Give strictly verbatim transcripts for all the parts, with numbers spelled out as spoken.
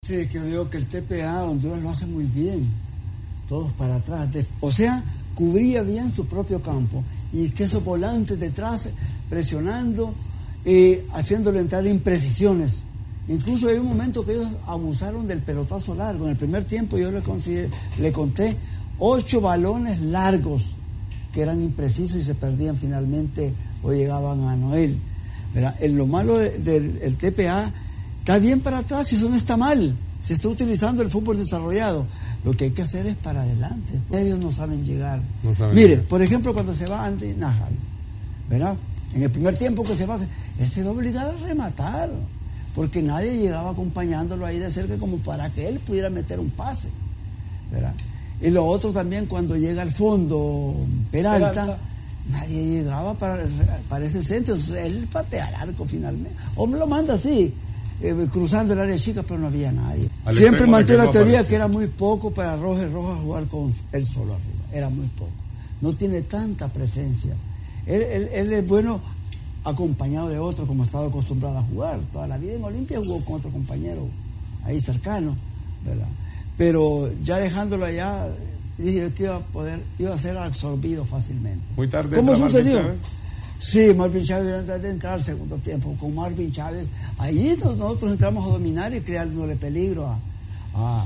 Sí, creo que el T P A Honduras lo hace muy bien, todos para atrás, o sea, cubría bien su propio campo, y que esos volantes detrás presionando, eh, haciéndolo entrar imprecisiones. Incluso hay un momento que ellos abusaron del pelotazo largo. En el primer tiempo yo le, le conté ocho balones largos que eran imprecisos y se perdían finalmente o llegaban a Noel. ¿Verdad? En lo malo del de, de, T P A está bien para atrás y eso no está mal. Se está utilizando el fútbol desarrollado. Lo que hay que hacer es para adelante. Ellos no saben llegar. No saben Mire, llegar. por ejemplo, cuando se va Andy Nájaro, ¿verdad? En el primer tiempo que se va, él se va obligado a rematar, porque nadie llegaba acompañándolo ahí de cerca como para que él pudiera meter un pase, ¿verdad? Y lo otro también, cuando llega al fondo Peralta, Peralta. nadie llegaba para, para ese centro. Entonces, él patea al arco finalmente. O me lo manda así, eh, cruzando el área chica, pero no había nadie. Al Siempre mantuve la teoría apareció. que era muy poco para Roger Rojas jugar con él solo arriba. Era muy poco. No tiene tanta presencia. Él, él, él es bueno acompañado de otro, como estaba acostumbrado a jugar. Toda la vida en Olimpia jugó con otro compañero ahí cercano, ¿verdad? Pero ya dejándolo allá, dije que iba a poder, iba a ser absorbido fácilmente. Muy tarde. ¿Cómo sucedió? Sí, Marvin Chávez antes de entrar al segundo tiempo. Con Marvin Chávez, ahí nosotros entramos a dominar y creándole peligro a, a,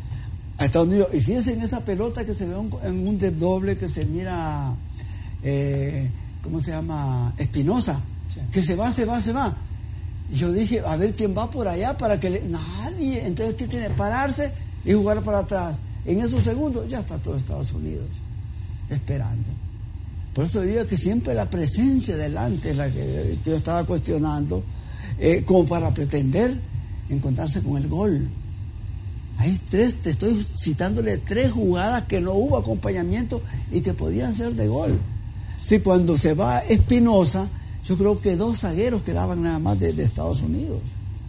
a Estados Unidos. Y fíjense en esa pelota que se ve un, en un doble que se mira, eh, ¿cómo se llama? Espinosa, sí. Que se va, se va, se va. Y yo dije, a ver quién va por allá para que le... Nadie. Entonces, ¿qué tiene? Pararse y jugar para atrás. En esos segundos ya está todo Estados Unidos esperando. Por eso digo que siempre la presencia delante es la que, que yo estaba cuestionando, eh, como para pretender encontrarse con el gol. Hay tres, te estoy citándole tres jugadas que no hubo acompañamiento y que podían ser de gol. Si cuando se va Espinosa, yo creo que dos zagueros quedaban nada más de, de Estados Unidos.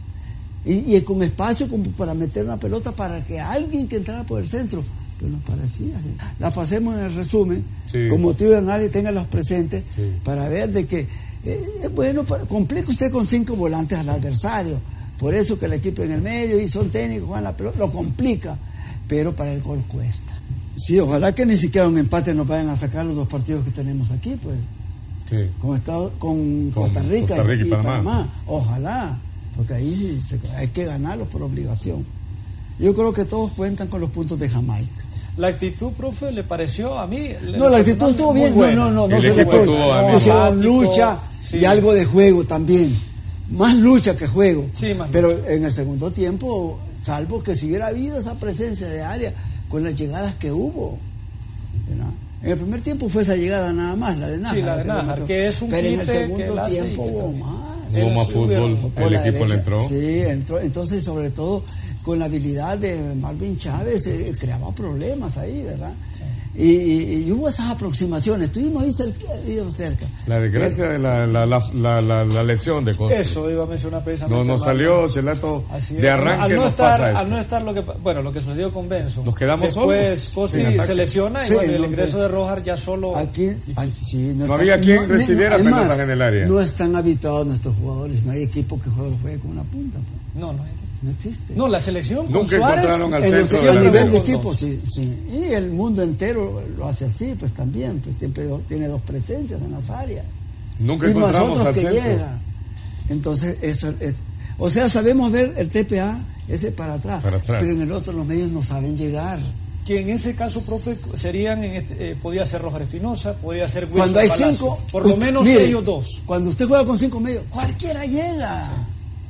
Y, y con espacio como para meter una pelota para que alguien que entrara por el centro, pero no parecía. La pasemos en el resumen, sí. Con motivo de análisis, ténganlas presentes, sí. Para ver de que eh, es bueno, para, complica usted con cinco volantes al adversario. Por eso que el equipo en el medio y son técnicos, juegan la pelota, lo complica, pero para el gol cuesta. Sí, ojalá que ni siquiera un empate nos vayan a sacar los dos partidos que tenemos aquí, pues. Sí. Con, Estado, con, con Costa Rica, Costa Rica y, y, y Panamá. Panamá. Ojalá, porque ahí sí se, hay que ganarlos por obligación. Yo creo que todos cuentan con los puntos de Jamaica. La actitud, profe, ¿le pareció a mí? No, la actitud estuvo bien. No, no, no, no el se equipo le tuvo pusieron lucha, sí. Y algo de juego también. Más lucha que juego. Sí, más Pero lucha. En el segundo tiempo, salvo que si hubiera habido esa presencia de área con las llegadas que hubo, ¿verdad? En el primer tiempo fue esa llegada nada más, la de Nájar. Sí, la de Nájar, que es un pero quite en el segundo que tiempo hace, hubo más. Hubo más fútbol, el equipo derecha. le entró. Sí, entró. Entonces, sobre todo, con la habilidad de Marvin Chávez, eh, creaba problemas ahí, ¿verdad? Sí. Y, y, y hubo esas aproximaciones, estuvimos ahí cerca. cerca. La desgracia de la, la, la, la, la, la lección de Costa. Eso iba a mencionar precisamente. No nos salió, Chelato, de arranque al no nos estar, pasa esto. Al no estar lo que, bueno, lo que sucedió con Benson. Nos quedamos Después, solos. Después se lesiona y sí, bueno, el ingreso que, de Rojas ya solo... Aquí, ay, sí, no, no había está, quien no, recibiera no, pelotas más, en el área. No están habituados nuestros jugadores, no hay equipo que juegue, juegue con una punta. Pues. No, no hay. No existe. No, la selección con nunca Suárez, encontraron al en centro a de nivel de equipo, sí, sí. Y el mundo entero lo hace así, pues también, pues siempre tiene dos presencias en las áreas. Nunca y encontramos al que centro. Llega. Entonces, eso es. O sea, sabemos ver el T P A, ese para atrás, para atrás. Pero en el otro los medios no saben llegar. Que en ese caso, profe, serían, en este, eh, podía ser Roger Espinosa, podía ser Wilson Cuando hay Palacio, cinco, por lo menos mire, ellos dos. Cuando usted juega con cinco medios, cualquiera llega. Sí.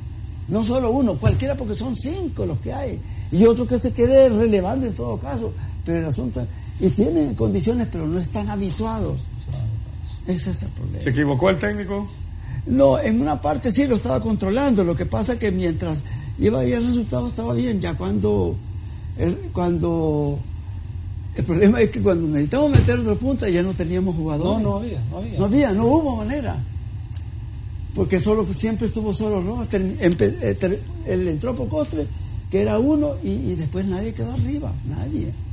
No solo uno, cualquiera, porque son cinco los que hay. Y otro que se quede relevante en todo caso. Pero el asunto, y tienen condiciones, pero no están habituados. Ese es el problema. ¿Se equivocó el técnico? No, en una parte sí lo estaba controlando. Lo que pasa que mientras iba ahí el resultado estaba bien. Ya cuando, el, cuando el problema es que cuando necesitamos meter otra punta ya no teníamos jugadores. No, no había, no había. No había, no hubo manera. Porque solo siempre estuvo solo Rojas. Él entró por Costre, que era uno, y, y después nadie quedó arriba, nadie.